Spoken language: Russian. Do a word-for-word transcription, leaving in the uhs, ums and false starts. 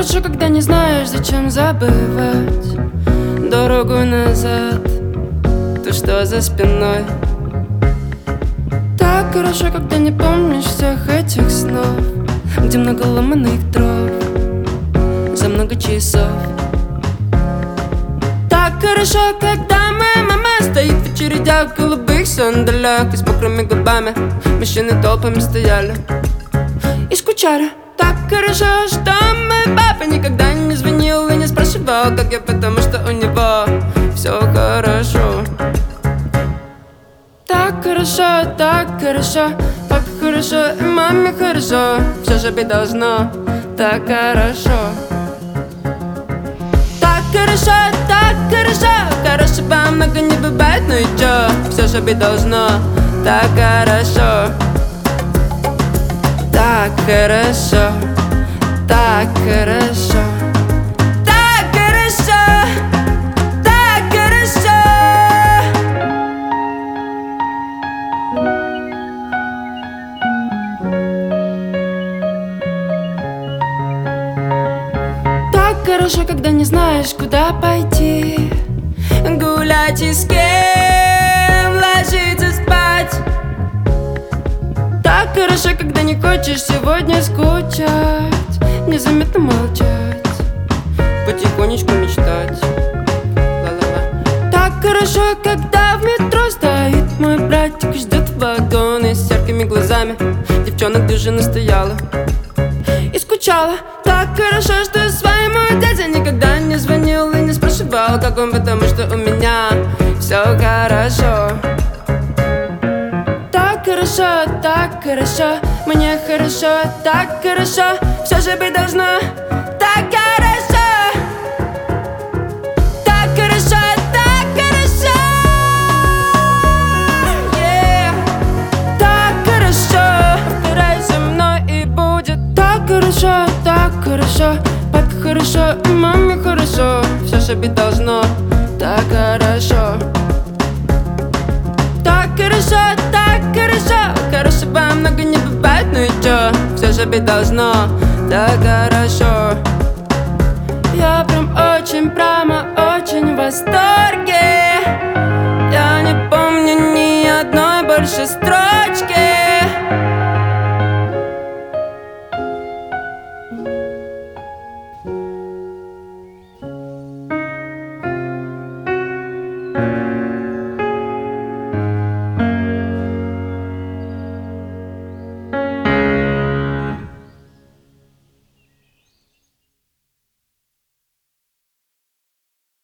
хорошо, когда не знаешь, зачем забывать дорогу назад, то что за спиной. Так хорошо, когда не помнишь всех этих снов, где много ломаных дров за много часов. Так хорошо, когда моя мама стоит в очередях в голубых сандалях, и с мокрыми губами мужчины толпами стояли и скучали. Так хорошо, что мой папа никогда не звонил и не спрашивал, как я, потому что у него все хорошо. Так хорошо, так хорошо, папе хорошо и маме хорошо, все же быть должно так хорошо. Так хорошо, так хорошо, хорошего много не бывает, ну и чё, все же быть должно так хорошо. Так хорошо, так хорошо, так хорошо, так хорошо. Так хорошо, когда не знаешь, куда пойти, гулять и с кем ложиться спать. Так хорошо, когда не хочешь сегодня скучать, незаметно молчать, потихонечку мечтать. Ла-ла-ла. Так хорошо, когда в метро стоит мой братик и ждет вагоны с яркими глазами. Девчонок дюжина стояла и скучала. Так хорошо, что своему дяде никогда не звонил и не спрашивал, как он, потому что у меня все хорошо. Так хорошо, так хорошо, мне хорошо, так хорошо, все же быть должно так хорошо. Так хорошо, так хорошо, yeah. Так хорошо, повторяй за мной и будет так хорошо, так хорошо, папе хорошо и маме хорошо, все же быть должно так хорошо. Так хорошо, так хорошо, хорошего много не бывает, ну и чё, все же быть должно так хорошо. Я прям очень, прямо очень в восторге. Я не помню ни одной больше строки.